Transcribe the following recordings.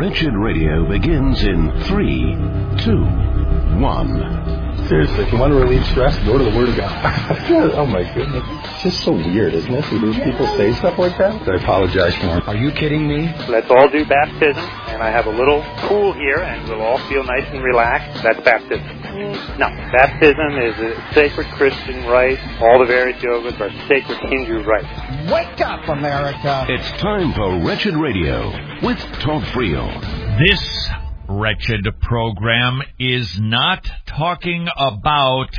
Wretched Radio begins in 3, 2, 1. Seriously, if you want to relieve stress, go to the Word of God. Oh my goodness. It's just so weird, isn't it? To hear people say stuff like that? I apologize for it. Are you kidding me? Let's all do baptism, and I have a little pool here, and we'll all feel nice and relaxed. That's baptism. No, baptism is a sacred Christian rite. All the various yogas are sacred Hindu rites. Wake up, America! It's time for Wretched Radio with Todd Friel. This Wretched program is not talking about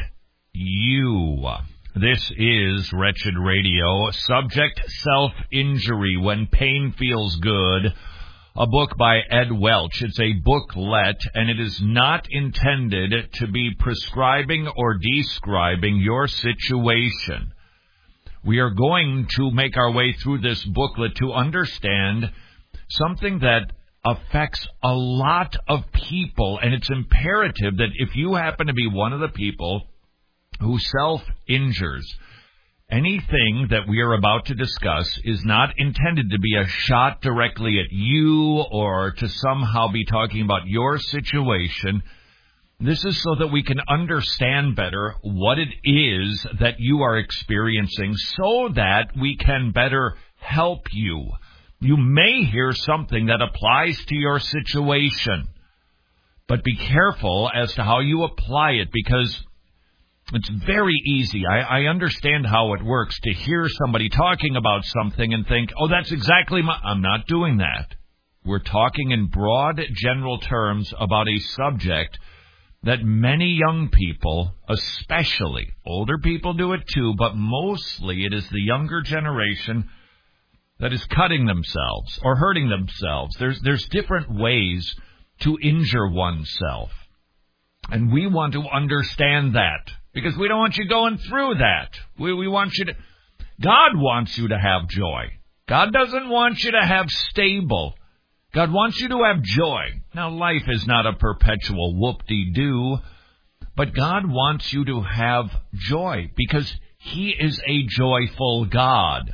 you. This is Wretched Radio. Subject, self-injury when pain feels good. A book by Ed Welch. It's a booklet, and it is not intended to be prescribing or describing your situation. We are going to make our way through this booklet to understand something that affects a lot of people, and it's imperative that if you happen to be one of the people who self-injures, anything that we are about to discuss is not intended to be a shot directly at you or to somehow be talking about your situation. This is so that we can understand better what it is that you are experiencing so that we can better help you. You may hear something that applies to your situation, but be careful as to how you apply it, because it's very easy. I understand how it works to hear somebody talking about something and think, oh, that's exactly I'm not doing that. We're talking in broad, general terms about a subject that many young people, especially older people, do it too, but mostly it is the younger generation that is cutting themselves or hurting themselves. There's different ways to injure oneself. And we want to understand that because we don't want you going through that. We want you to... God wants you to have joy. God doesn't want you to have stable. God wants you to have joy. Now, life is not a perpetual whoop-de-doo, but God wants you to have joy because He is a joyful God.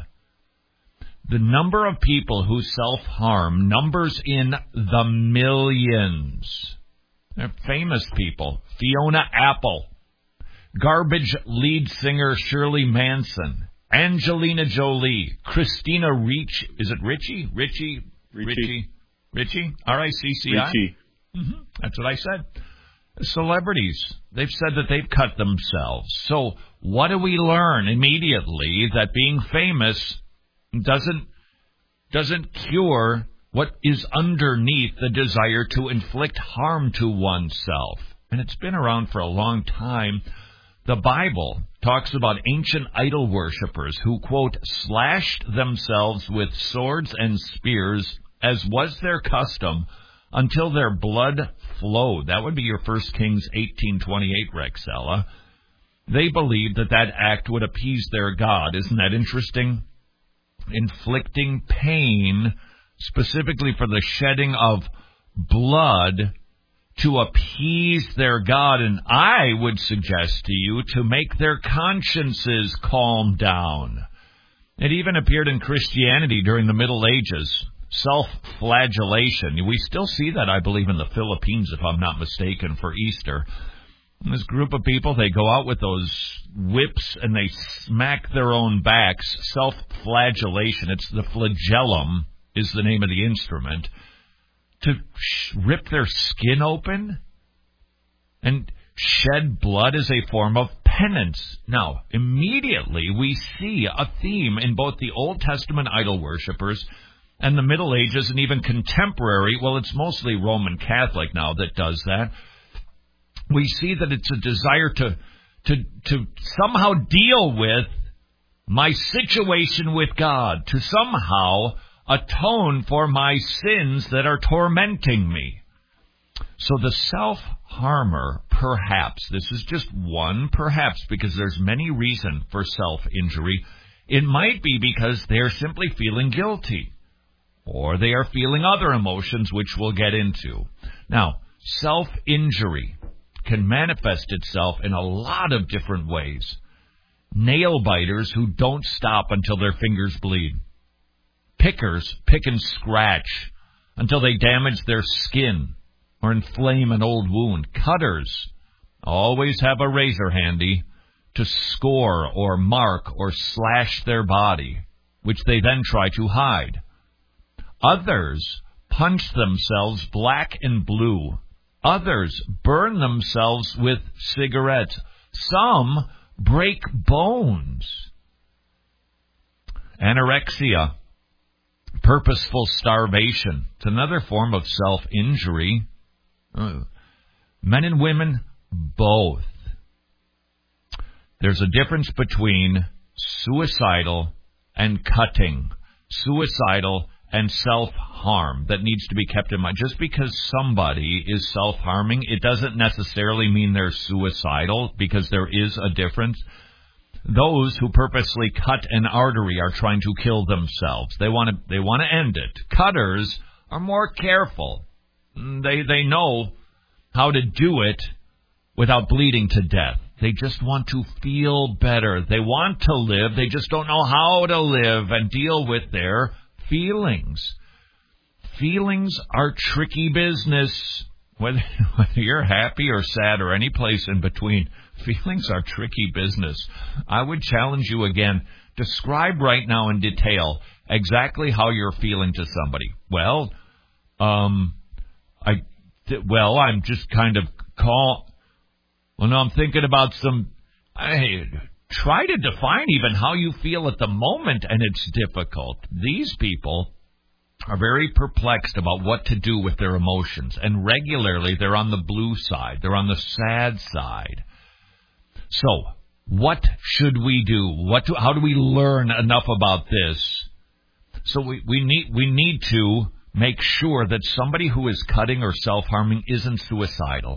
The number of people who self-harm numbers in the millions. They're famous people. Fiona Apple, Garbage lead singer Shirley Manson, Angelina Jolie, Christina Ricci. Is it Ricci? Ricci? R-I-C-C-I? Ricci. Mm-hmm. That's what I said. Celebrities, they've said that they've cut themselves. So what do we learn immediately? That being famous doesn't cure what is underneath the desire to inflict harm to oneself. And it's been around for a long time. The Bible talks about ancient idol worshippers who, quote, slashed themselves with swords and spears, as was their custom, until their blood flowed. That would be your 1 Kings 18:28, Rexella. They believed that act would appease their God. Isn't that interesting? Inflicting pain, specifically for the shedding of blood, to appease their God, and I would suggest to you to make their consciences calm down. It even appeared in Christianity during the Middle Ages, self-flagellation. We still see that, I believe, in the Philippines, if I'm not mistaken, for Easter. And this group of people, they go out with those whips and they smack their own backs. Self-flagellation. It's the flagellum is the name of the instrument. To rip their skin open and shed blood as a form of penance. Now, immediately we see a theme in both the Old Testament idol worshippers and the Middle Ages and even contemporary. Well, it's mostly Roman Catholic now that does that. We see that it's a desire to somehow deal with my situation with God, to somehow atone for my sins that are tormenting me. So the self-harmer, perhaps, this is just one perhaps, because there's many reasons for self-injury. It might be because they're simply feeling guilty, or they are feeling other emotions, which we'll get into. Now, self-injury can manifest itself in a lot of different ways. Nail biters who don't stop until their fingers bleed. Pickers pick and scratch until they damage their skin or inflame an old wound. Cutters always have a razor handy to score or mark or slash their body, which they then try to hide. Others punch themselves black and blue. Others burn themselves with cigarettes. Some break bones. Anorexia, purposeful starvation. It's another form of self-injury. Men and women, both. There's a difference between suicidal and cutting, suicidal and self-harm that needs to be kept in mind. Just because somebody is self-harming, it doesn't necessarily mean they're suicidal, because there is a difference. Those who purposely cut an artery are trying to kill themselves. They want to end it. Cutters are more careful. They know how to do it without bleeding to death. They just want to feel better. They want to live. They just don't know how to live and deal with their feelings. Feelings are tricky business. Whether you're happy or sad or any place in between, feelings are tricky business. I would challenge you again. Describe right now in detail exactly how you're feeling to somebody. Well, I'm just kind of I'm thinking about try to define even how you feel at the moment, and it's difficult. These people are very perplexed about what to do with their emotions, and regularly they're on the blue side. They're on the sad side. So, what should we do? How do we learn enough about this? So we need to make sure that somebody who is cutting or self-harming isn't suicidal.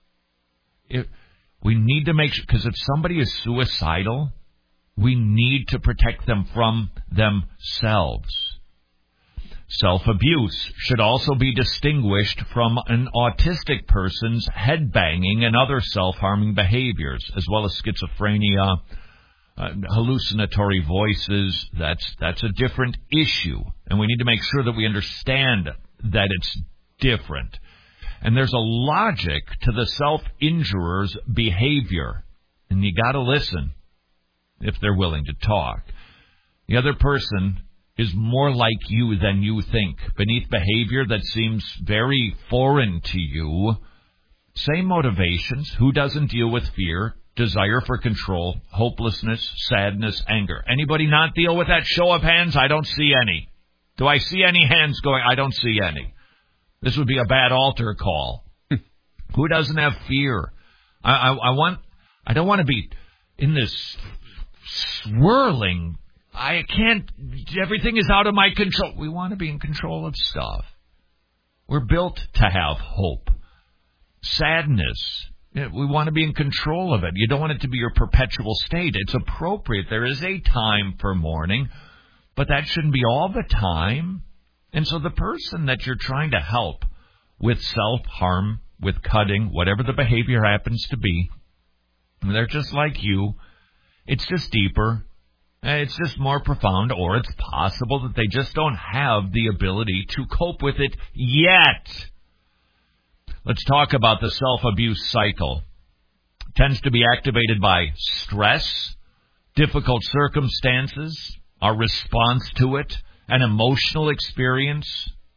We need to make sure, because if somebody is suicidal, we need to protect them from themselves. Self-abuse should also be distinguished from an autistic person's headbanging and other self-harming behaviors, as well as schizophrenia, hallucinatory voices. That's a different issue, and we need to make sure that we understand that it's different. And there's a logic to the self-injurer's behavior, and you got to listen if they're willing to talk. The other person is more like you than you think. Beneath behavior that seems very foreign to you, same motivations. Who doesn't deal with fear, desire for control, hopelessness, sadness, anger? Anybody not deal with that? Show of hands. I don't see any. Do I see any hands going? I don't see any. This would be a bad altar call. Who doesn't have fear? I don't want to be in this swirling. Everything is out of my control. We want to be in control of stuff. We're built to have hope. Sadness. We want to be in control of it. You don't want it to be your perpetual state. It's appropriate. There is a time for mourning, but that shouldn't be all the time. And so the person that you're trying to help with self-harm, with cutting, whatever the behavior happens to be, they're just like you. It's just deeper. It's just more profound, or it's possible that they just don't have the ability to cope with it yet. Let's talk about the self-abuse cycle. It tends to be activated by stress, difficult circumstances, our response to it, an emotional experience.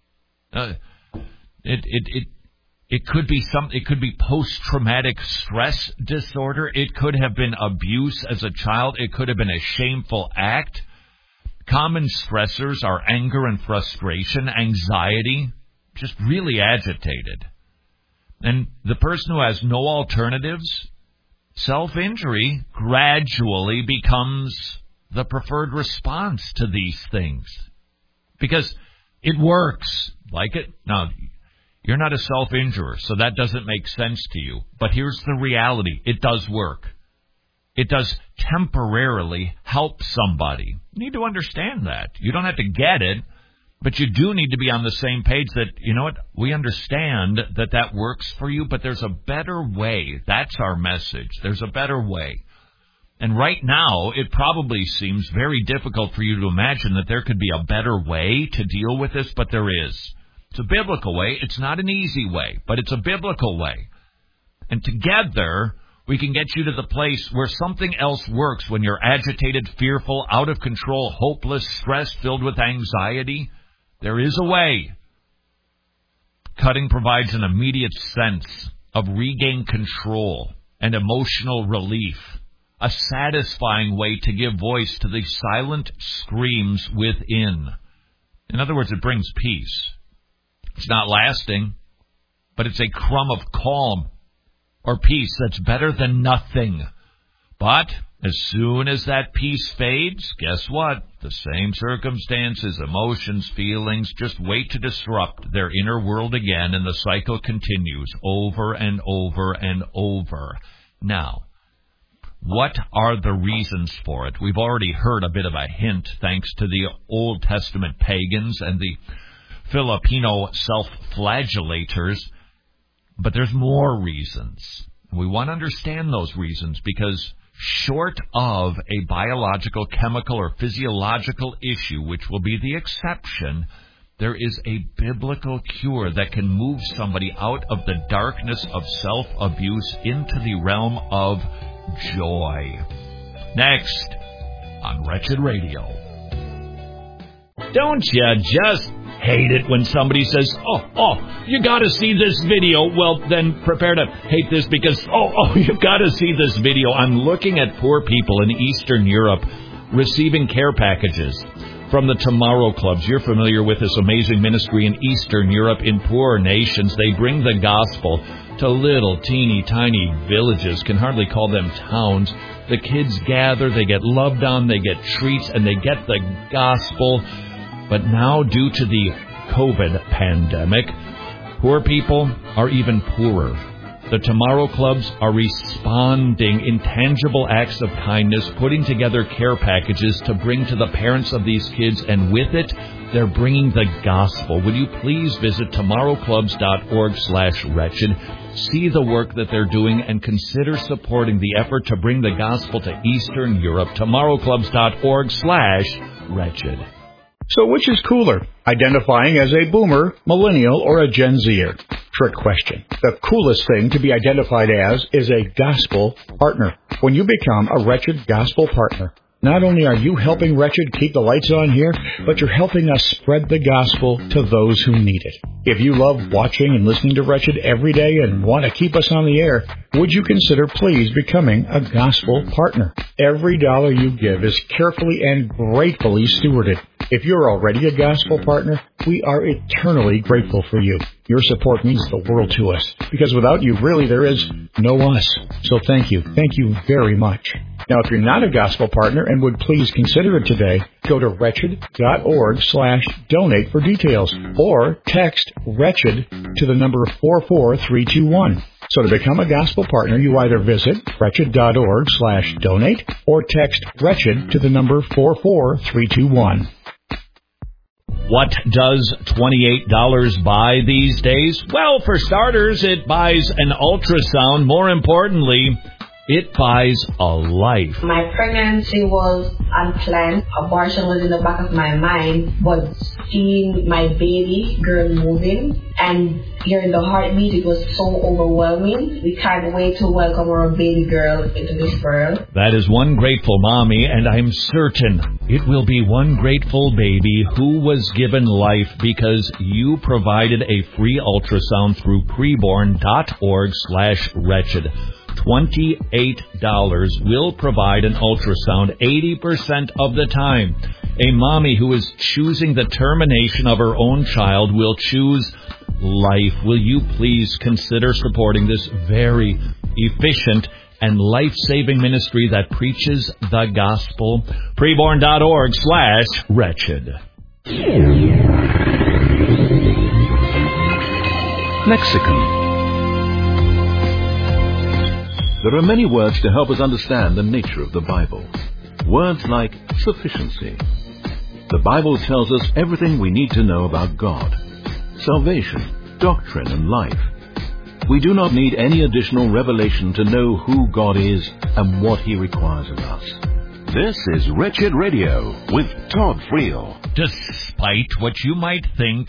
It could be It could be post-traumatic stress disorder. It could have been abuse as a child. It could have been a shameful act. Common stressors are anger and frustration, anxiety, just really agitated. And the person who has no alternatives, self-injury gradually becomes the preferred response to these things. Because it works. Like it? Now, you're not a self-injurer, so that doesn't make sense to you. But here's the reality. It does work. It does temporarily help somebody. You need to understand that. You don't have to get it, but you do need to be on the same page that, you know what, we understand that works for you, but there's a better way. That's our message. There's a better way. And right now, it probably seems very difficult for you to imagine that there could be a better way to deal with this, but there is. It's a biblical way. It's not an easy way, but it's a biblical way. And together, we can get you to the place where something else works when you're agitated, fearful, out of control, hopeless, stressed, filled with anxiety. There is a way. Cutting provides an immediate sense of regained control and emotional relief, a satisfying way to give voice to the silent screams within. In other words, it brings peace. It's not lasting, but it's a crumb of calm or peace that's better than nothing. But as soon as that peace fades, guess what? The same circumstances, emotions, feelings just wait to disrupt their inner world again, and the cycle continues over and over and over. Now, what are the reasons for it? We've already heard a bit of a hint thanks to the Old Testament pagans and the Filipino self-flagellators, but there's more reasons. We want to understand those reasons because short of a biological, chemical, or physiological issue, which will be the exception, there is a biblical cure that can move somebody out of the darkness of self-abuse into the realm of joy. Next on Wretched Radio. Don't you just hate it when somebody says, oh, you got to see this video? Well, then prepare to hate this because, you got to see this video. I'm looking at poor people in Eastern Europe receiving care packages from the Tomorrow Clubs. You're familiar with this amazing ministry in Eastern Europe in poor nations. They bring the gospel to little, teeny, tiny villages, can hardly call them towns. The kids gather, they get loved on, they get treats, and they get the gospel. But now, due to the COVID pandemic, poor people are even poorer. The Tomorrow Clubs are responding in tangible acts of kindness, putting together care packages to bring to the parents of these kids, and with it, they're bringing the gospel. Would you please visit tomorrowclubs.org/wretched, see the work that they're doing, and consider supporting the effort to bring the gospel to Eastern Europe. tomorrowclubs.org/wretched. So which is cooler, identifying as a boomer, millennial, or a Gen Zer? Trick question. The coolest thing to be identified as is a gospel partner. When you become a Wretched gospel partner, not only are you helping Wretched keep the lights on here, but you're helping us spread the gospel to those who need it. If you love watching and listening to Wretched every day and want to keep us on the air, would you consider please becoming a gospel partner? Every dollar you give is carefully and gratefully stewarded. If you're already a gospel partner, we are eternally grateful for you. Your support means the world to us, because without you, really, there is no us. So thank you. Thank you very much. Now, if you're not a gospel partner and would please consider it today, go to wretched.org/donate for details, or text Wretched to the number 44321. So to become a gospel partner, you either visit wretched.org/donate or text Wretched to the number 44321. What does $28 buy these days? Well, for starters, it buys an ultrasound. More importantly, it buys a life. My pregnancy was unplanned. Abortion was in the back of my mind, but seeing my baby girl moving and hearing the heartbeat, it was so overwhelming. We can't wait to welcome our baby girl into this world. That is one grateful mommy, and I'm certain it will be one grateful baby who was given life because you provided a free ultrasound through preborn.org/wretched. $28 will provide an ultrasound 80% of the time. A mommy who is choosing the termination of her own child will choose life. Will you please consider supporting this very efficient and life-saving ministry that preaches the gospel? Preborn.org/wretched. Mexican. There are many words to help us understand the nature of the Bible. Words like sufficiency. The Bible tells us everything we need to know about God, salvation, doctrine, and life. We do not need any additional revelation to know who God is and what He requires of us. This is Wretched Radio with Todd Friel. Despite what you might think,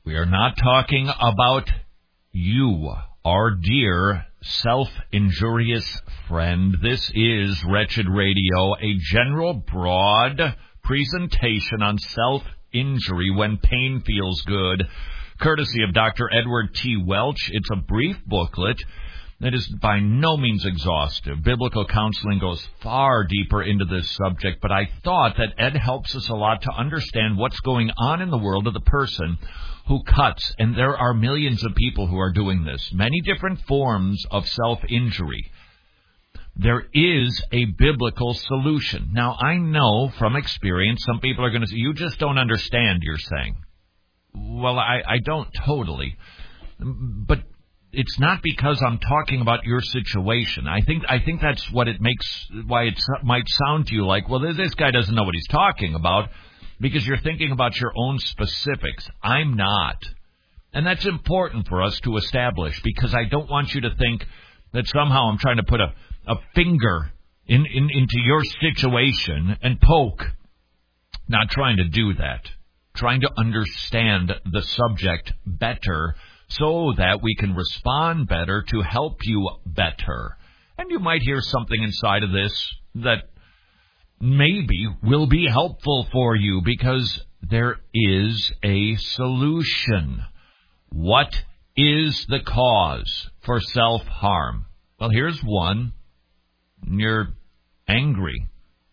We are not talking about you, our dear self-injurious friend. This is Wretched Radio, a general, broad presentation on self-injury when pain feels good, courtesy of Dr. Edward T. Welch. It's a brief booklet that is by no means exhaustive. Biblical counseling goes far deeper into this subject, but I thought that Ed helps us a lot to understand what's going on in the world of the person who cuts, and there are millions of people who are doing this, many different forms of self-injury. There is a biblical solution. Now, I know from experience, some people are going to say, you just don't understand, you're saying. Well, I don't totally, but it's not because I'm talking about your situation. I think that's what it makes, why it might sound to you like, well, this guy doesn't know what he's talking about, because you're thinking about your own specifics. I'm not. And that's important for us to establish, because I don't want you to think that somehow I'm trying to put a finger into your situation and poke. Not trying to do that. Trying to understand the subject better so that we can respond better to help you better. And you might hear something inside of this that maybe will be helpful for you, because there is a solution. What is the cause for self-harm? Well, here's one. You're angry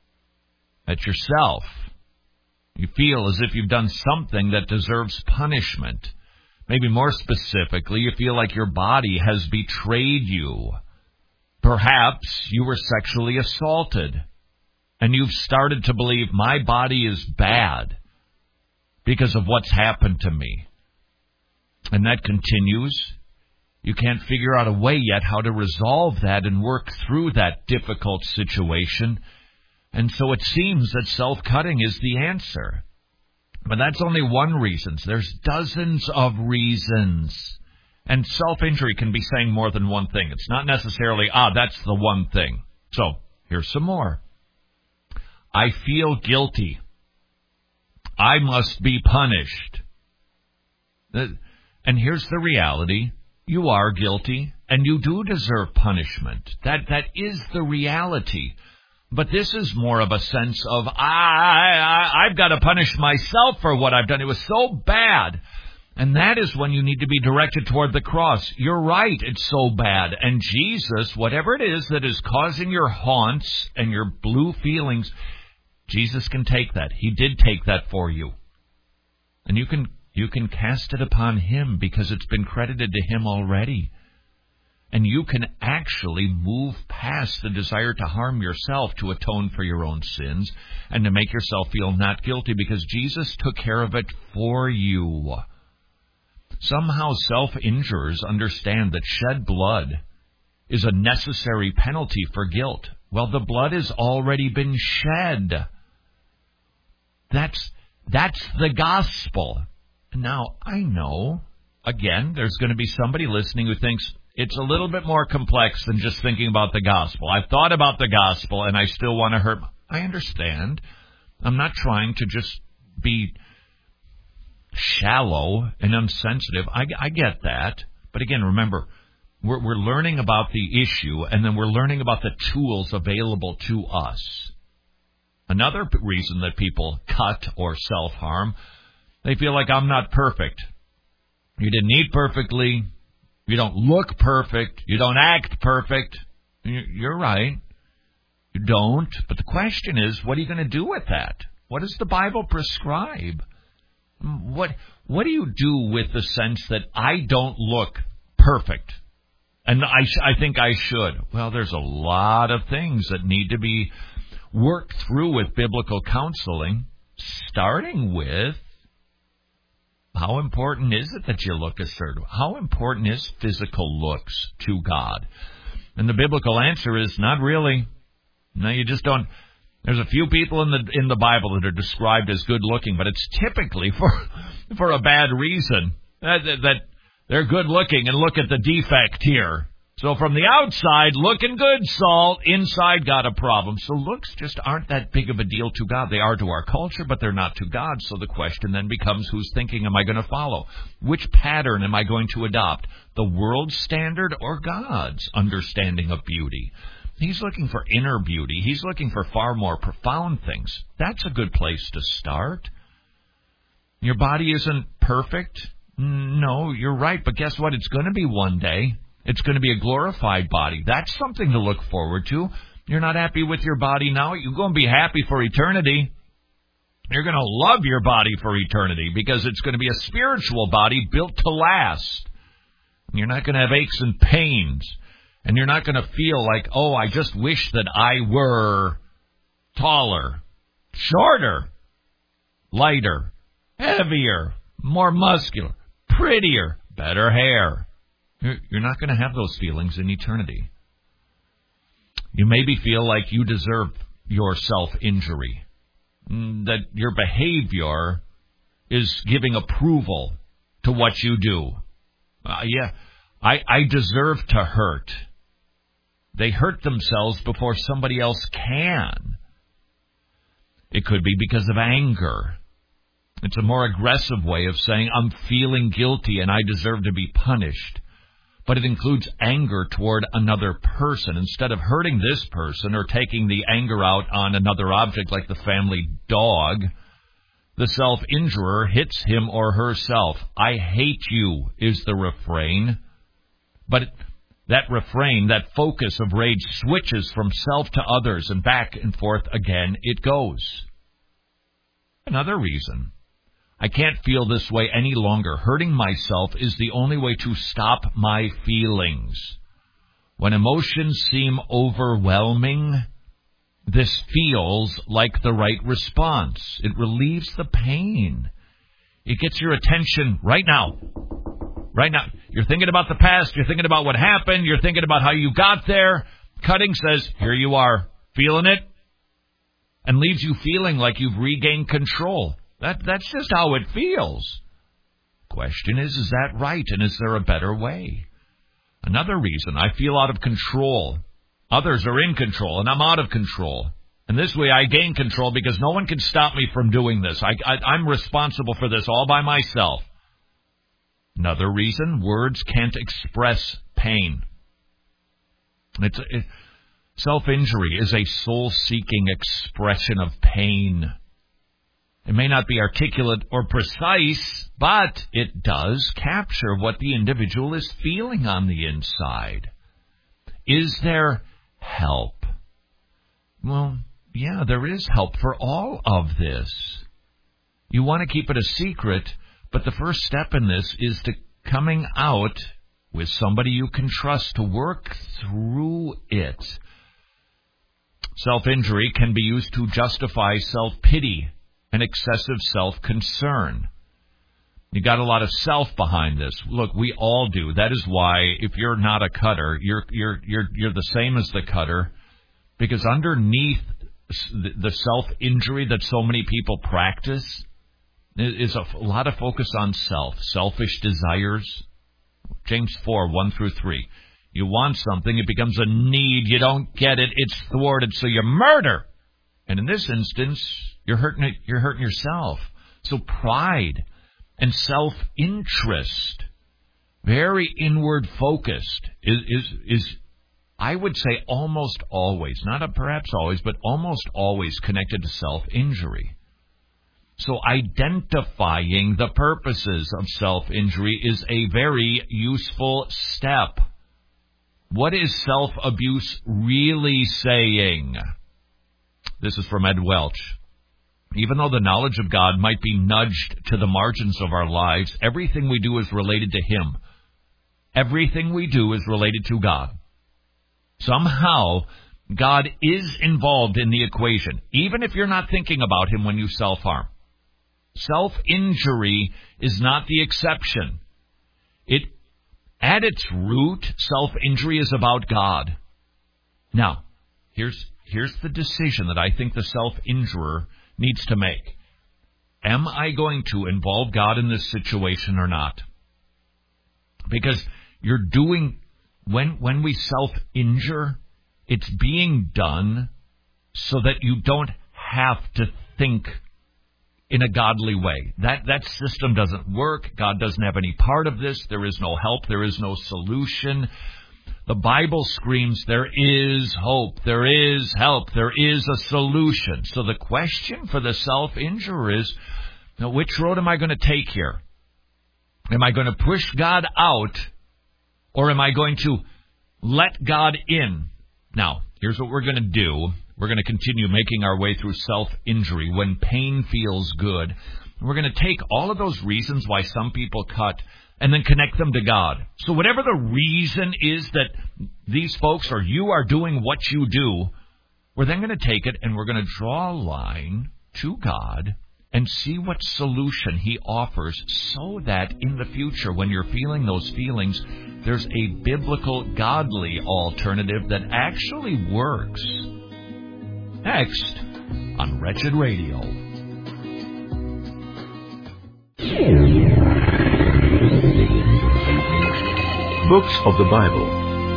at yourself. You feel as if you've done something that deserves punishment. Maybe more specifically, you feel like your body has betrayed you. Perhaps you were sexually assaulted, and you've started to believe my body is bad because of what's happened to me. And that continues. You can't figure out a way yet how to resolve that and work through that difficult situation. And so it seems that self-cutting is the answer. But that's only one reason. There's dozens of reasons. And self-injury can be saying more than one thing. It's not necessarily, that's the one thing. So, here's some more. I feel guilty. I must be punished. And here's the reality. You are guilty, and you do deserve punishment. That is the reality. But this is more of a sense of, I've got to punish myself for what I've done. It was so bad. And that is when you need to be directed toward the cross. You're right, it's so bad. And Jesus, whatever it is that is causing your haunts and your blue feelings, Jesus can take that. He did take that for you. And you can cast it upon Him, because it's been credited to Him already. And you can actually move past the desire to harm yourself to atone for your own sins and to make yourself feel not guilty, because Jesus took care of it for you. Somehow self-injurers understand that shed blood is a necessary penalty for guilt. Well, the blood has already been shed. That's the gospel. Now, I know, again, there's going to be somebody listening who thinks it's a little bit more complex than just thinking about the gospel. I've thought about the gospel, and I still want to hurt. I understand. I'm not trying to just be shallow and insensitive. I get that. But again, remember, we're learning about the issue, and then we're learning about the tools available to us. Another reason that people cut or self-harm, they feel like I'm not perfect. You didn't eat perfectly. You don't look perfect. You don't act perfect. You're right. You don't. But the question is, what are you going to do with that? What does the Bible prescribe? What do you do with the sense that I don't look perfect? And I think I should. Well, there's a lot of things that need to be worked through with biblical counseling, starting with, how important is it that you look a certain way? How important is physical looks to God? And the biblical answer is not really. No, you just don't. There's a few people in the Bible that are described as good looking, but it's typically for a bad reason. That they're good looking, and look at the defect here. So from the outside, looking good, Saul. Inside, got a problem. So looks just aren't that big of a deal to God. They are to our culture, but they're not to God. So the question then becomes, whose thinking am I going to follow? Which pattern am I going to adopt? The world's standard or God's understanding of beauty? He's looking for inner beauty. He's looking for far more profound things. That's a good place to start. Your body isn't perfect. No, you're right. But guess what? It's going to be one day. It's going to be a glorified body. That's something to look forward to. You're not happy with your body now. You're going to be happy for eternity. You're going to love your body for eternity because it's going to be a spiritual body built to last. You're not going to have aches and pains. And you're not going to feel like, oh, I just wish that I were taller, shorter, lighter, heavier, more muscular, prettier, better hair. You're not going to have those feelings in eternity. You maybe feel like you deserve your self-injury, that your behavior is giving approval to what you do. I deserve to hurt. They hurt themselves before somebody else can. It could be because of anger. It's a more aggressive way of saying, I'm feeling guilty and I deserve to be punished. But it includes anger toward another person. Instead of hurting this person or taking the anger out on another object like the family dog, the self-injurer hits him or herself. I hate you is the refrain. But that refrain, that focus of rage switches from self to others and back and forth again it goes. Another reason. I can't feel this way any longer. Hurting myself is the only way to stop my feelings. When emotions seem overwhelming, this feels like the right response. It relieves the pain. It gets your attention right now. Right now. You're thinking about the past. You're thinking about what happened. You're thinking about how you got there. Cutting says, here you are, feeling it, and leaves you feeling like you've regained control. That's just how it feels. Question is that right? And is there a better way? Another reason, I feel out of control. Others are in control, and I'm out of control. And this way I gain control because no one can stop me from doing this. I'm responsible for this all by myself. Another reason, words can't express pain. Self-injury is a soul-seeking expression of pain. It may not be articulate or precise, but it does capture what the individual is feeling on the inside. Is there help? Well, yeah, there is help for all of this. You want to keep it a secret, but the first step in this is to coming out with somebody you can trust to work through it. Self-injury can be used to justify self-pity and excessive self-concern. You got a lot of self behind this. Look, we all do. That is why if you're not a cutter, you're the same as the cutter, because underneath the self-injury that so many people practice is a lot of focus on self, selfish desires. James 4, 1-3. You want something, it becomes a need. You don't get it, it's thwarted, so you murder. And in this instance, you're hurting yourself. So pride and self-interest, very inward focused, is I would say almost always, not perhaps always, but almost always connected to self-injury. So identifying the purposes of self-injury is a very useful step. What is self-abuse really saying? This is from Ed Welch. Even though the knowledge of God might be nudged to the margins of our lives, everything we do is related to Him. Everything we do is related to God. Somehow, God is involved in the equation, even if you're not thinking about Him when you self-harm. Self-injury is not the exception. At its root, self-injury is about God. Now, here's the decision that I think the self-injurer needs to make. Am I going to involve God in this situation or not? Because you're doing when we self-injure, it's being done so that you don't have to think in a godly way. That system doesn't work. God doesn't have any part of this. There is no help. There is no solution. The Bible screams there is hope. There is help. There is a solution. So the question for the self-injurer is, now, which road am I going to take here? Am I going to push God out, or am I going to let God in? Now, here's what we're going to do. We're going to continue making our way through self-injury when pain feels good. We're going to take all of those reasons why some people cut and then connect them to God. So whatever the reason is that these folks or you are doing what you do, we're then going to take it and we're going to draw a line to God and see what solution He offers so that in the future, when you're feeling those feelings, there's a biblical, godly alternative that actually works. Next on Wretched Radio. Books of the Bible.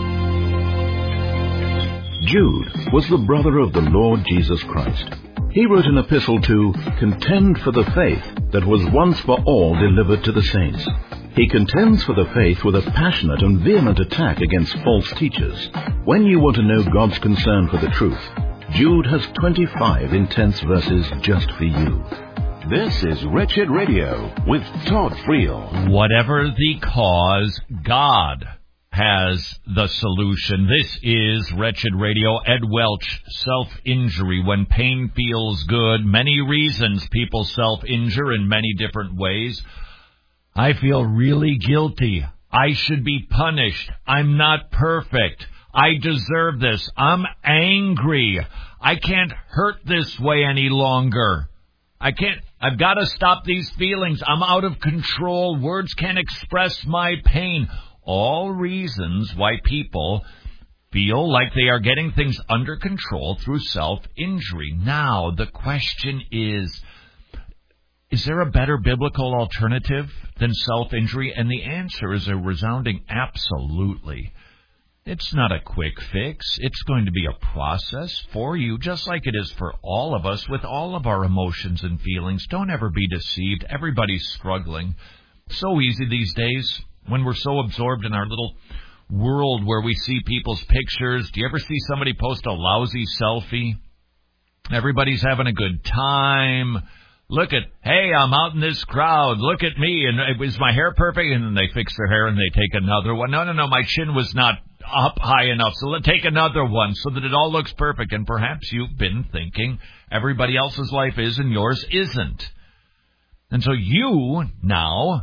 Jude was the brother of the Lord Jesus Christ. He wrote an epistle to contend for the faith that was once for all delivered to the saints. He contends for the faith with a passionate and vehement attack against false teachers. When you want to know God's concern for the truth, Jude has 25 intense verses just for you. This is Wretched Radio with Todd Friel. Whatever the cause, God has the solution. This is Wretched Radio. Ed Welch, self-injury when pain feels good. Many reasons people self-injure in many different ways. I feel really guilty. I should be punished. I'm not perfect. I deserve this. I'm angry. I can't hurt this way any longer. I've got to stop these feelings. I'm out of control. Words can't express my pain. All reasons why people feel like they are getting things under control through self-injury. Now, the question is there a better biblical alternative than self-injury? And the answer is a resounding absolutely. It's not a quick fix. It's going to be a process for you, just like it is for all of us with all of our emotions and feelings. Don't ever be deceived. Everybody's struggling. So easy these days when we're so absorbed in our little world where we see people's pictures. Do you ever see somebody post a lousy selfie? Everybody's having a good time. Look at, hey, I'm out in this crowd. Look at me. And is my hair perfect? And then they fix their hair and they take another one. No, my chin was not up high enough. So let's take another one so that it all looks perfect. And perhaps you've been thinking everybody else's life is and yours isn't. And so you now,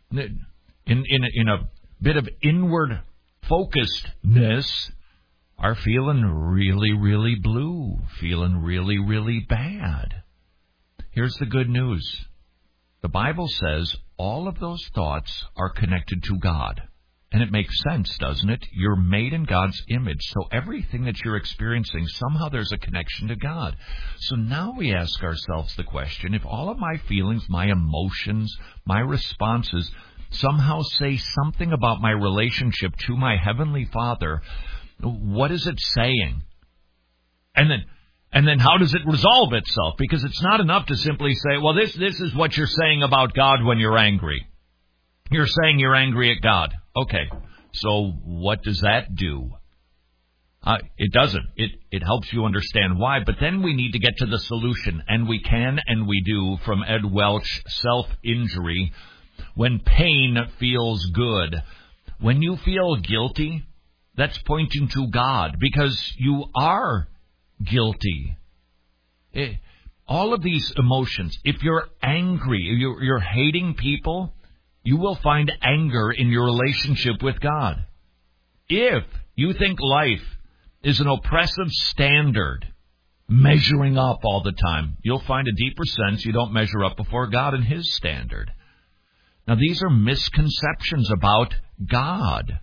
in a bit of inward focusedness, are feeling really, really blue, feeling really, really bad. Here's the good news. The Bible says all of those thoughts are connected to God. And it makes sense, doesn't it? You're made in God's image. So everything that you're experiencing, somehow there's a connection to God. So now we ask ourselves the question, if all of my feelings, my emotions, my responses somehow say something about my relationship to my Heavenly Father, what is it saying? And then how does it resolve itself? Because it's not enough to simply say, well, this is what you're saying about God when you're angry. You're saying you're angry at God. Okay, so what does that do? It doesn't. It helps you understand why, but then we need to get to the solution, and we can and we do, from Ed Welch, Self-Injury, when pain feels good. When you feel guilty, that's pointing to God, because you are guilty. All of these emotions, if you're angry, you're hating people, you will find anger in your relationship with God. If you think life is an oppressive standard, measuring up all the time, you'll find a deeper sense you don't measure up before God and His standard. Now, these are misconceptions about God.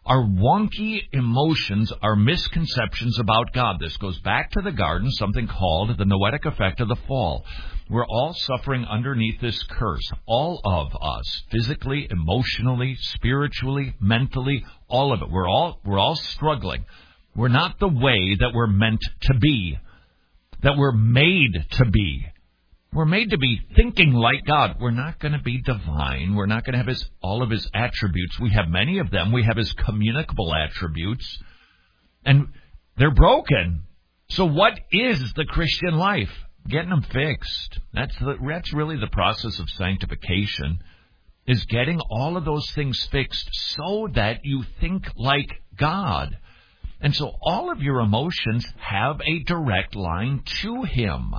Our wonky emotions are misconceptions about God. This goes back to the garden, something called the noetic effect of the fall. We're all suffering underneath this curse. All of us, physically, emotionally, spiritually, mentally, all of it. We're all struggling. We're not the way that we're meant to be, that we're made to be. We're made to be thinking like God. We're not going to be divine. We're not going to have all of his attributes. We have many of them. We have his communicable attributes, and they're broken. So what is the Christian life? Getting them fixed. That's really the process of sanctification, is getting all of those things fixed so that you think like God. And so all of your emotions have a direct line to him.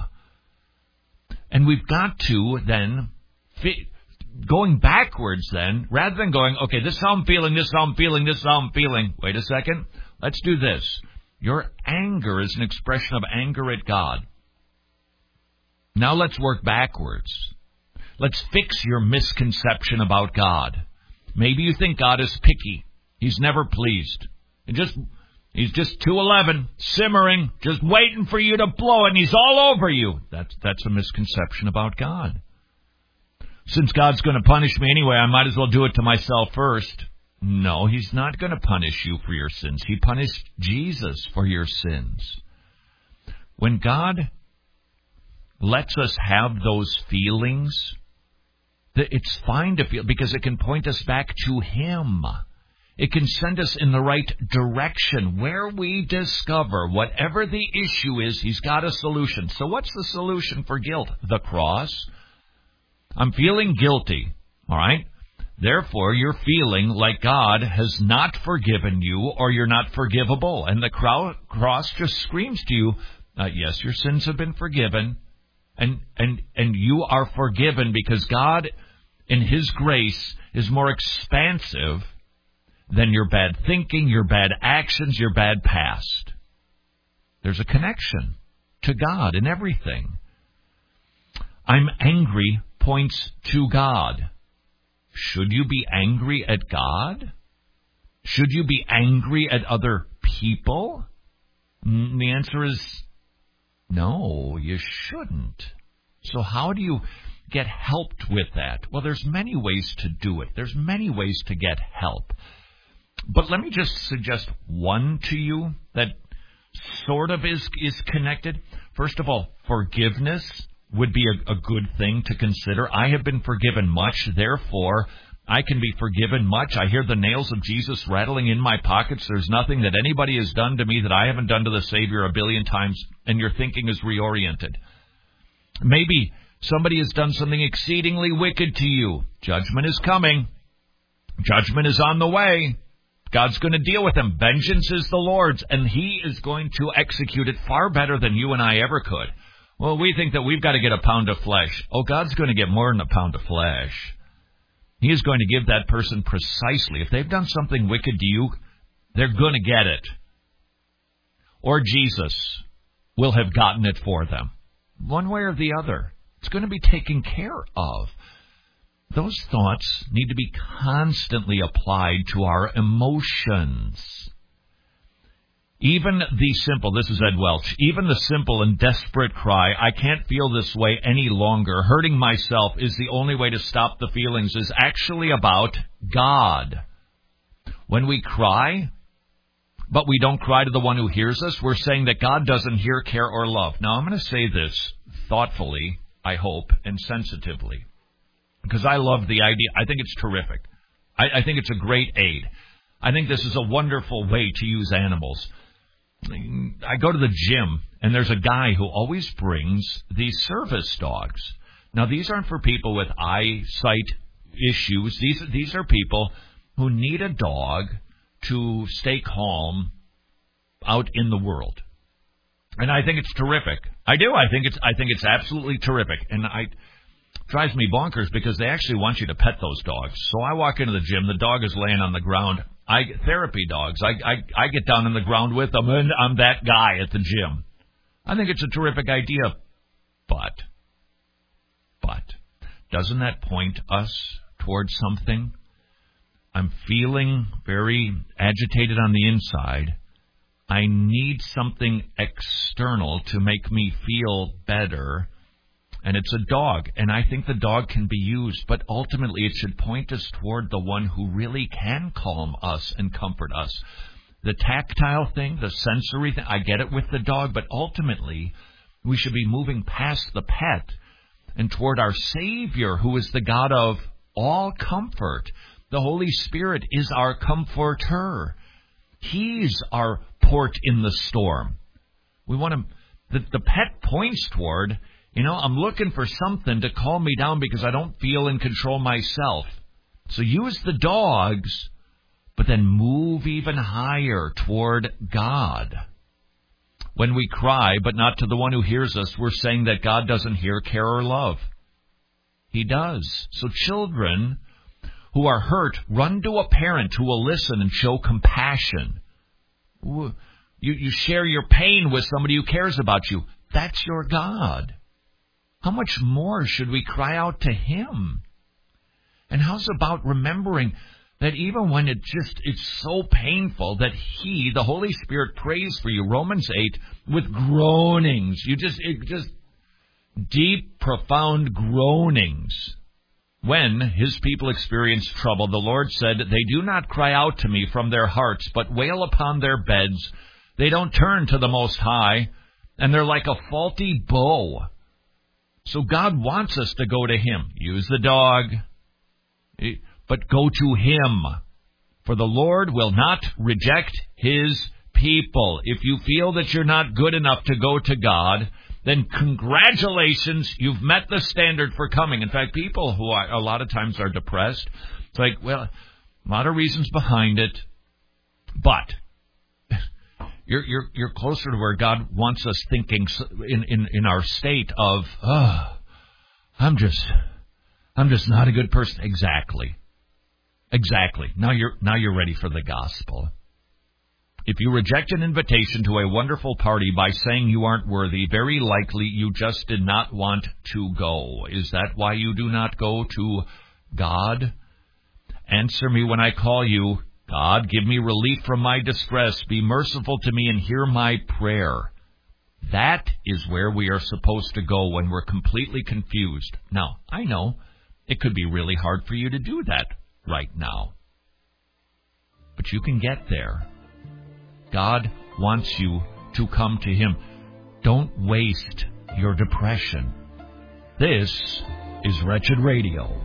And we've got to then, going backwards then, rather than going, okay, this is how I'm feeling, this is how I'm feeling, this is how I'm feeling. Wait a second. Let's do this. Your anger is an expression of anger at God. Now let's work backwards. Let's fix your misconception about God. Maybe you think God is picky. He's never pleased. He's just 211, simmering, just waiting for you to blow it, and he's all over you. That's a misconception about God. Since God's going to punish me anyway, I might as well do it to myself first. No, he's not going to punish you for your sins. He punished Jesus for your sins. When God lets us have those feelings, it's fine to feel, because it can point us back to him. It can send us in the right direction, where we discover whatever the issue is, he's got a solution. So what's the solution for guilt? The cross. I'm feeling guilty, all right? Therefore, you're feeling like God has not forgiven you, or you're not forgivable. And the cross just screams to you, yes, your sins have been forgiven, and you are forgiven because God, in his grace, is more expansive than your bad thinking, your bad actions, your bad past. There's a connection to God in everything. I'm angry points to God. Should you be angry at God? Should you be angry at other people? The answer is no, you shouldn't. So how do you get helped with that? Well, there's many ways to do it. There's many ways to get help. But let me just suggest one to you that sort of is connected. First of all, forgiveness would be a good thing to consider. I have been forgiven much, therefore I can be forgiven much. I hear the nails of Jesus rattling in my pockets. There's nothing that anybody has done to me that I haven't done to the Savior a billion times, and your thinking is reoriented. Maybe somebody has done something exceedingly wicked to you. Judgment is coming. Judgment is on the way. God's going to deal with them. Vengeance is the Lord's, and he is going to execute it far better than you and I ever could. Well, we think that we've got to get a pound of flesh. Oh, God's going to get more than a pound of flesh. He is going to give that person precisely. If they've done something wicked to you, they're going to get it. Or Jesus will have gotten it for them. One way or the other. It's going to be taken care of. Those thoughts need to be constantly applied to our emotions. Even the simple, this is Ed Welch, even the simple and desperate cry, I can't feel this way any longer, hurting myself is the only way to stop the feelings, is actually about God. When we cry, but we don't cry to the one who hears us, we're saying that God doesn't hear, care, or love. Now, I'm going to say this thoughtfully, I hope, and sensitively, because I love the idea. I think it's terrific. I think it's a great aid. I think this is a wonderful way to use animals. I go to the gym, and there's a guy who always brings these service dogs. Now, these aren't for people with eyesight issues. These are people who need a dog to stay calm out in the world. And I think it's terrific. I do. I think it's absolutely terrific. And it drives me bonkers because they actually want you to pet those dogs. So I walk into the gym, the dog is laying on the ground. I get therapy dogs. I get down on the ground with them, and I'm that guy at the gym. I think it's a terrific idea. But, doesn't that point us towards something? I'm feeling very agitated on the inside. I need something external to make me feel better. And it's a dog. And I think the dog can be used. But ultimately, it should point us toward the one who really can calm us and comfort us. The tactile thing, the sensory thing, I get it with the dog. But ultimately, we should be moving past the pet and toward our Savior, who is the God of all comfort. The Holy Spirit is our comforter. He's our port in the storm. We want to, the pet points toward, I'm looking for something to calm me down because I don't feel in control myself. So use the dogs, but then move even higher toward God. When we cry, but not to the one who hears us, we're saying that God doesn't hear, care, or love. He does. So children who are hurt, run to a parent who will listen and show compassion. You share your pain with somebody who cares about you. That's your God. How much more should we cry out to Him? And how's about remembering that even when it's so painful that He, the Holy Spirit, prays for you, Romans 8, with groanings. Just deep, profound groanings. When His people experienced trouble, the Lord said, "They do not cry out to me from their hearts, but wail upon their beds. They don't turn to the Most High, and they're like a faulty bow." So God wants us to go to Him. Use the dog, but go to Him. For the Lord will not reject His people. If you feel that you're not good enough to go to God, then congratulations, you've met the standard for coming. In fact, people who a lot of times are depressed, it's like, well, a lot of reasons behind it, but you're closer to where God wants us thinking in our state of, I'm just not a good person. Exactly. Now you're ready for the gospel. If you reject an invitation to a wonderful party by saying you aren't worthy, very likely you just did not want to go. Is that why you do not go to God? Answer me when I call you. God, give me relief from my distress. Be merciful to me and hear my prayer. That is where we are supposed to go when we're completely confused. Now, I know it could be really hard for you to do that right now. But you can get there. God wants you to come to Him. Don't waste your depression. This is Wretched Radio.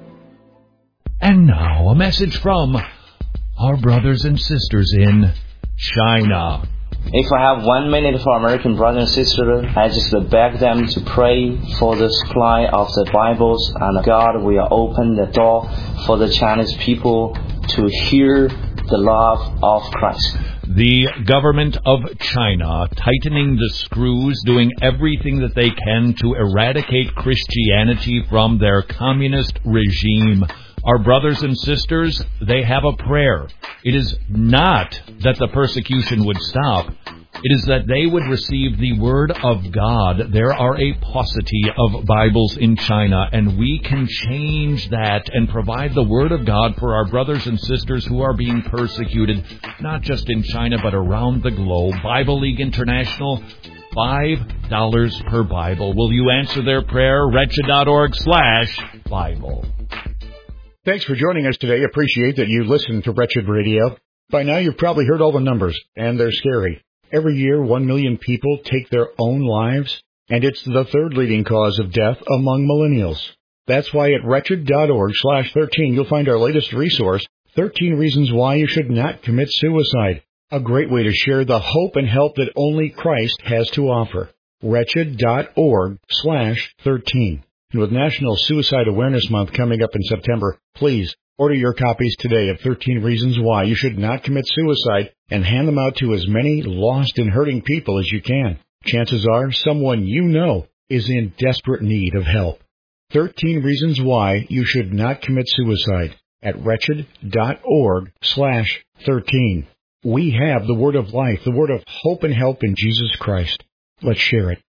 And now a message from our brothers and sisters in China. If I have 1 minute for American brothers and sisters, I just beg them to pray for the supply of the Bibles, and God will open the door for the Chinese people to hear the love of Christ. The government of China tightening the screws, doing everything that they can to eradicate Christianity from their communist regime. Our brothers and sisters, they have a prayer. It is not that the persecution would stop. It is that they would receive the Word of God. There are a paucity of Bibles in China, and we can change that and provide the Word of God for our brothers and sisters who are being persecuted, not just in China, but around the globe. Bible League International, $5 per Bible. Will you answer their prayer? Wretched.org/Bible. Thanks for joining us today. Appreciate that you listen to Wretched Radio. By now, you've probably heard all the numbers, and they're scary. Every year, 1 million people take their own lives, and it's the third leading cause of death among millennials. That's why at wretched.org/13, you'll find our latest resource, 13 Reasons Why You Should Not Commit Suicide. A great way to share the hope and help that only Christ has to offer. Wretched.org/13. And with National Suicide Awareness Month coming up in September, please order your copies today of 13 Reasons Why You Should Not Commit Suicide and hand them out to as many lost and hurting people as you can. Chances are someone you know is in desperate need of help. 13 Reasons Why You Should Not Commit Suicide at wretched.org/13. We have the Word of life, the Word of hope and help in Jesus Christ. Let's share it.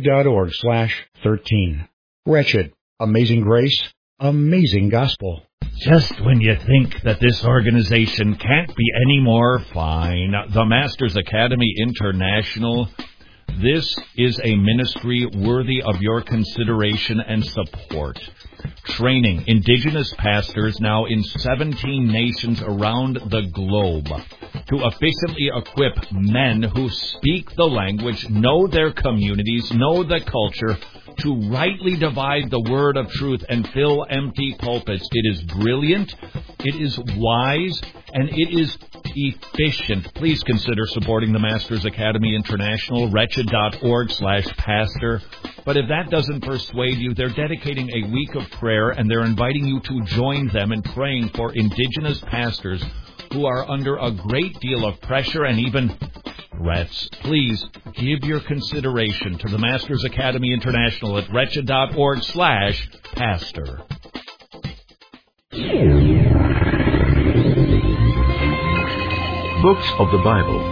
Wretched.org/13. Wretched. Amazing grace. Amazing gospel. Just when you think that this organization can't be any more fine, the Masters Academy International, this is a ministry worthy of your consideration and support. Training indigenous pastors now in 17 nations around the globe to efficiently equip men who speak the language, know their communities, know the culture, to rightly divide the word of truth and fill empty pulpits. It is brilliant, it is wise, and it is efficient. Please consider supporting the Masters Academy International, wretched.org/pastor. But if that doesn't persuade you, they're dedicating a week of prayer, and they're inviting you to join them in praying for indigenous pastors who are under a great deal of pressure and even threats. Please give your consideration to the Masters Academy International at wretched.org/pastor. Books of the Bible.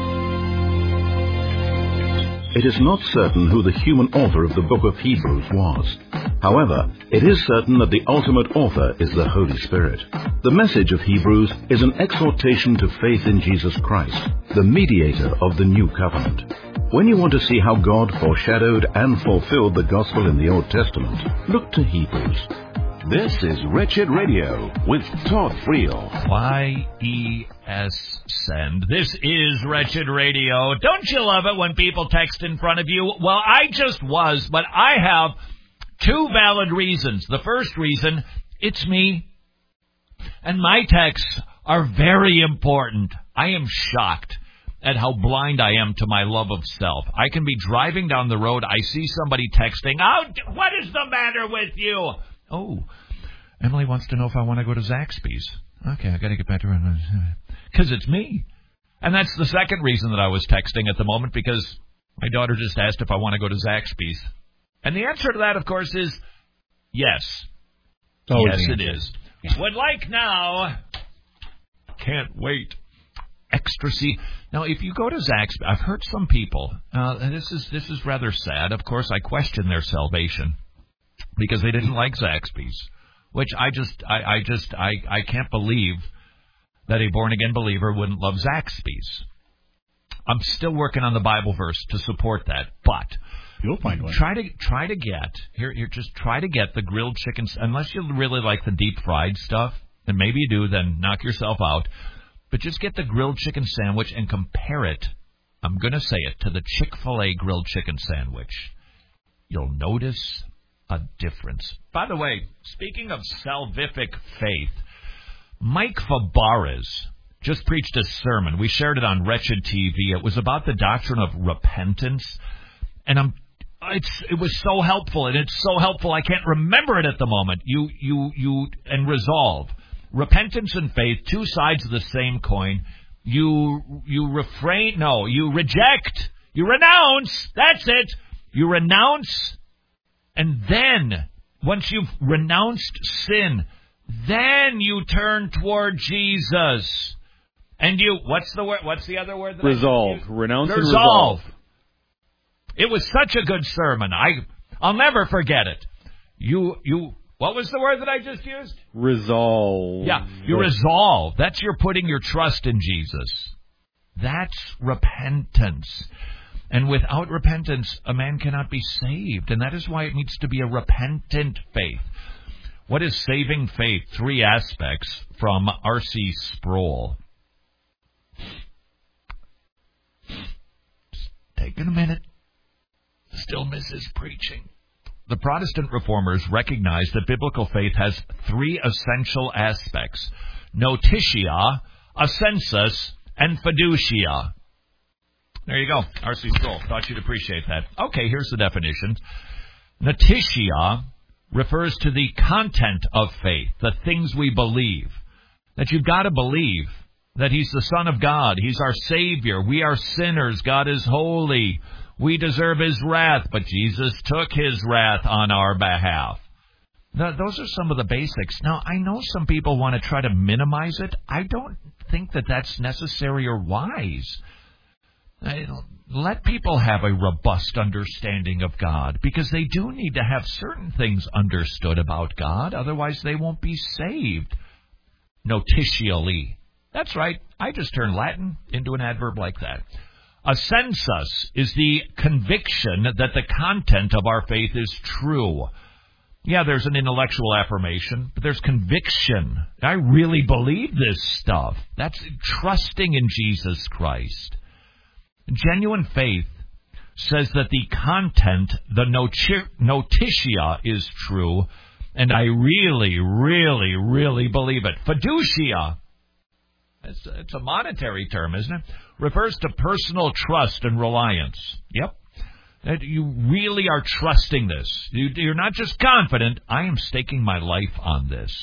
It is not certain who the human author of the book of Hebrews was. However, it is certain that the ultimate author is the Holy Spirit. The message of Hebrews is an exhortation to faith in Jesus Christ, the mediator of the new covenant. When you want to see how God foreshadowed and fulfilled the gospel in the Old Testament, look to Hebrews. This is Wretched Radio with Todd Friel. Y-E-S send. This is Wretched Radio. Don't you love it when people text in front of you? Well, I just was, but I have two valid reasons. The first reason, it's me. And my texts are very important. I am shocked at how blind I am to my love of self. I can be driving down the road. I see somebody texting, "Oh, what is the matter with you?" Oh, Emily wants to know if I want to go to Zaxby's. Okay, I got to get back to her. Because it's me. And that's the second reason that I was texting at the moment, because my daughter just asked if I want to go to Zaxby's. And the answer to that, of course, is yes. Oh, yes, it is. Would like now. Can't wait. Ecstasy. Now, if you go to Zaxby's, I've heard some people, and this is rather sad. Of course, I question their salvation, because they didn't like Zaxby's, which I can't believe that a born-again believer wouldn't love Zaxby's. I'm still working on the Bible verse to support that, but you'll find one. Try to get the grilled chicken, unless you really like the deep fried stuff, and maybe you do, then knock yourself out. But just get the grilled chicken sandwich and compare it, I'm going to say it, to the Chick-fil-A grilled chicken sandwich. You'll notice a difference. By the way, speaking of salvific faith, Mike Fabarez just preached a sermon. We shared it on Wretched TV. It was about the doctrine of repentance, and it was so helpful, and it's so helpful I can't remember it at the moment. And resolve. Repentance and faith, two sides of the same coin. You reject, you renounce, that's it. You renounce. And then, once you've renounced sin, then you turn toward Jesus. And what's the word? What's the other word? Resolve. Renounce and resolve. It was such a good sermon. I'll never forget it. What was the word that I just used? Resolve. Yeah, you resolve. That's you're putting your trust in Jesus. That's repentance. And without repentance, a man cannot be saved. And that is why it needs to be a repentant faith. What is saving faith? 3 aspects from R.C. Sproul. Just taking a minute. Still misses preaching. The Protestant reformers recognize that biblical faith has 3 essential aspects: notitia, assensus, and fiducia. There you go. R.C. Sproul. Thought you'd appreciate that. Okay, here's the definition. Notitia refers to the content of faith, the things we believe. That you've got to believe that He's the Son of God. He's our Savior. We are sinners. God is holy. We deserve His wrath, but Jesus took His wrath on our behalf. Now, those are some of the basics. Now, I know some people want to try to minimize it. I don't think that that's necessary or wise. Let people have a robust understanding of God, because they do need to have certain things understood about God. Otherwise, they won't be saved. notitially. That's right. I just turned Latin into an adverb like that. A sensus is the conviction that the content of our faith is true. Yeah, there's an intellectual affirmation, but there's conviction. I really believe this stuff. That's trusting in Jesus Christ. Genuine faith says that the content, the notitia, is true, and I really, really, really believe it. Fiducia, it's a monetary term, isn't it? Refers to personal trust and reliance. Yep. That you really are trusting this. You're not just confident. I am staking my life on this.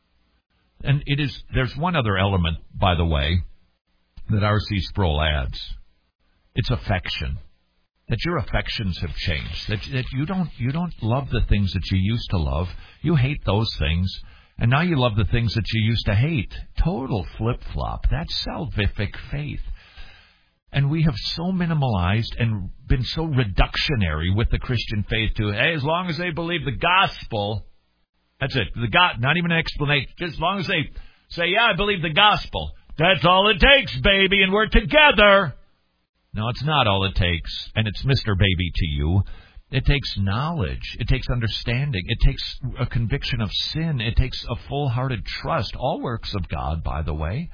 And there's one other element, by the way, that R.C. Sproul adds. It's affection. That your affections have changed. That you don't love the things that you used to love. You hate those things. And now you love the things that you used to hate. Total flip-flop. That's salvific faith. And we have so minimalized and been so reductionary with the Christian faith to, hey, as long as they believe the gospel, that's it. Not even an explanation. Just as long as they say, yeah, I believe the gospel. That's all it takes, baby, and we're together. No, it's not all it takes, and it's Mr. Baby to you. It takes knowledge. It takes understanding. It takes a conviction of sin. It takes a full-hearted trust. All works of God, by the way.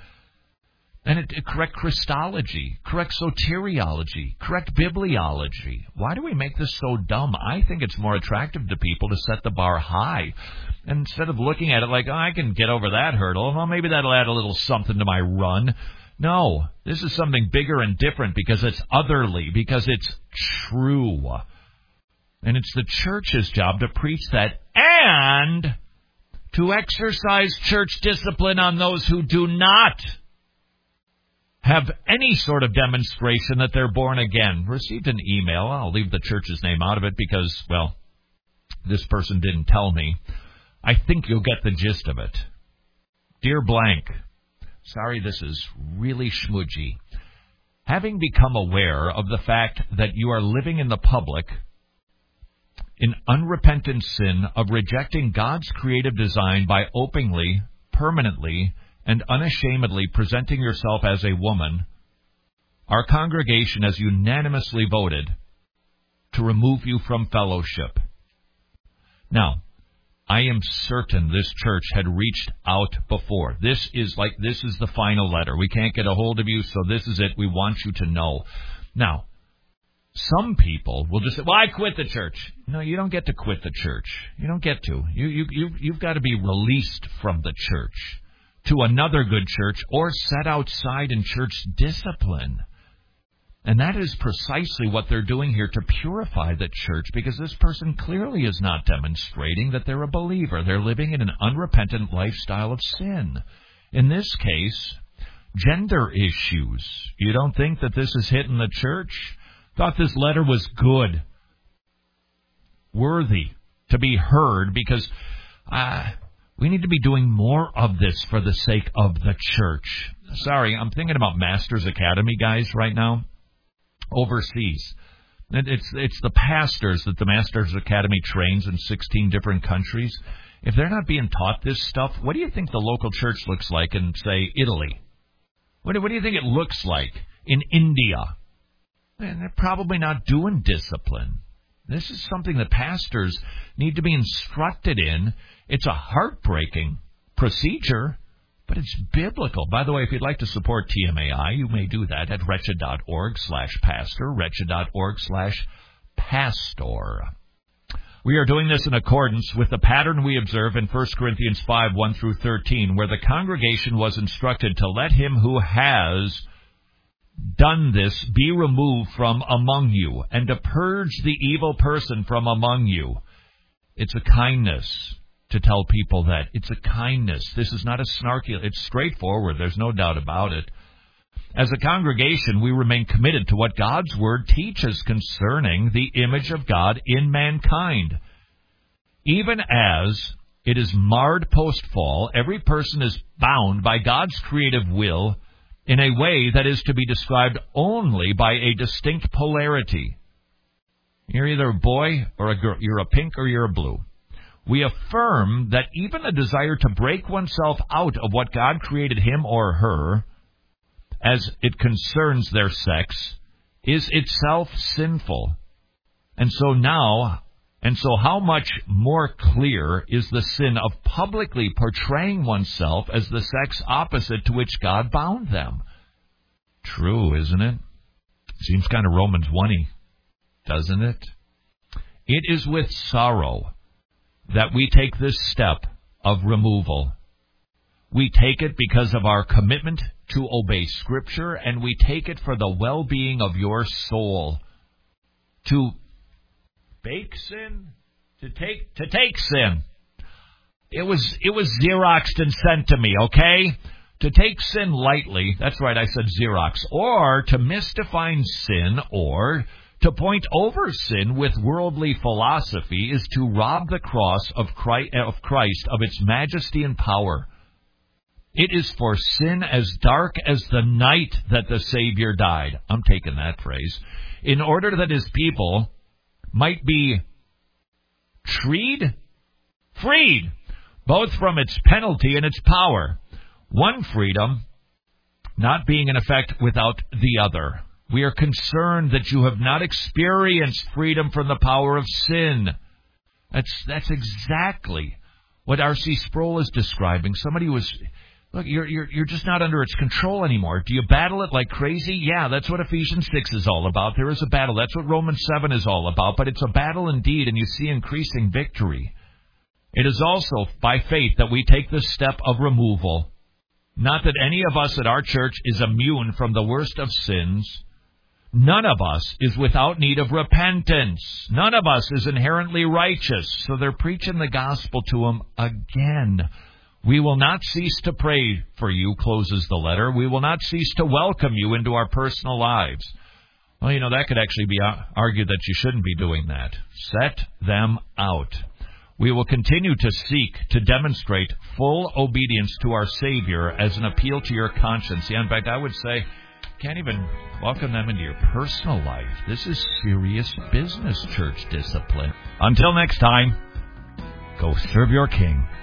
And correct Christology, correct soteriology, correct bibliology. Why do we make this so dumb? I think it's more attractive to people to set the bar high. And instead of looking at it like, oh, I can get over that hurdle, well, maybe that'll add a little something to my run. No, this is something bigger and different because it's otherly, because it's true. And it's the church's job to preach that and to exercise church discipline on those who do not have any sort of demonstration that they're born again. Received an email. I'll leave the church's name out of it because, well, this person didn't tell me. I think you'll get the gist of it. Dear blank, sorry, this is really schmudgy. Having become aware of the fact that you are living in the public in unrepentant sin of rejecting God's creative design by openly, permanently, and unashamedly presenting yourself as a woman, our congregation has unanimously voted to remove you from fellowship. Now, I am certain this church had reached out before. This is the final letter. We can't get a hold of you, so this is it. We want you to know. Now, some people will just say, well, I quit the church. No, you don't get to quit the church. You don't get to. You've got to be released from the church to another good church or set outside in church discipline. And that is precisely what they're doing here to purify the church, because this person clearly is not demonstrating that they're a believer. They're living in an unrepentant lifestyle of sin. In this case, gender issues. You don't think that this is hitting the church? Thought this letter was good, worthy to be heard, because we need to be doing more of this for the sake of the church. Sorry, I'm thinking about Masters Academy guys right now overseas. It's the pastors that the Masters Academy trains in 16 different countries. If they're not being taught this stuff, what do you think the local church looks like in, say, Italy? What do you think it looks like in India? And they're probably not doing discipline. This is something that pastors need to be instructed in. It's a heartbreaking procedure, but it's biblical. By the way, if you'd like to support TMAI, you may do that at wretched.org/pastor, wretched.org/pastor. We are doing this in accordance with the pattern we observe in 1 Corinthians 5:1-13, where the congregation was instructed to let him who has done this be removed from among you, and to purge the evil person from among you. It's a kindness to tell people that. It's a kindness. This is not a snarky. It's straightforward. There's no doubt about it. As a congregation, we remain committed to what God's Word teaches concerning the image of God in mankind. Even as it is marred post-fall, every person is bound by God's creative will in a way that is to be described only by a distinct polarity. You're either a boy or a girl. You're a pink or you're a blue. We affirm that even the desire to break oneself out of what God created him or her, as it concerns their sex, is itself sinful. And so how much more clear is the sin of publicly portraying oneself as the sex opposite to which God bound them? True, isn't it? Seems kind of Romans 1-y, doesn't it? It is with sorrow that we take this step of removal. We take it because of our commitment to obey Scripture, and we take it for the well-being of your soul. To bake sin? To take sin. It was Xeroxed and sent to me, okay? To take sin lightly, that's right, I said Xerox, or to misdefine sin, or to point over sin with worldly philosophy is to rob the cross of Christ of its majesty and power. It is for sin as dark as the night that the Savior died. I'm taking that phrase. In order that his people might be freed, both from its penalty and its power. One freedom not being in effect without the other. We are concerned that you have not experienced freedom from the power of sin. That's exactly what R.C. Sproul is describing. Somebody was, look, you're just not under its control anymore. Do you battle it like crazy? Yeah, that's what Ephesians 6 is all about. There is a battle. That's what Romans 7 is all about. But it's a battle indeed, and you see increasing victory. It is also by faith that we take this step of removal. Not that any of us at our church is immune from the worst of sins. None of us is without need of repentance. None of us is inherently righteous. So they're preaching the gospel to them again. We will not cease to pray for you, closes the letter. We will not cease to welcome you into our personal lives. Well, that could actually be argued that you shouldn't be doing that. Set them out. We will continue to seek to demonstrate full obedience to our Savior as an appeal to your conscience. Yeah, in fact, I would say, can't even welcome them into your personal life. This is serious business, church discipline. Until next time, go serve your King.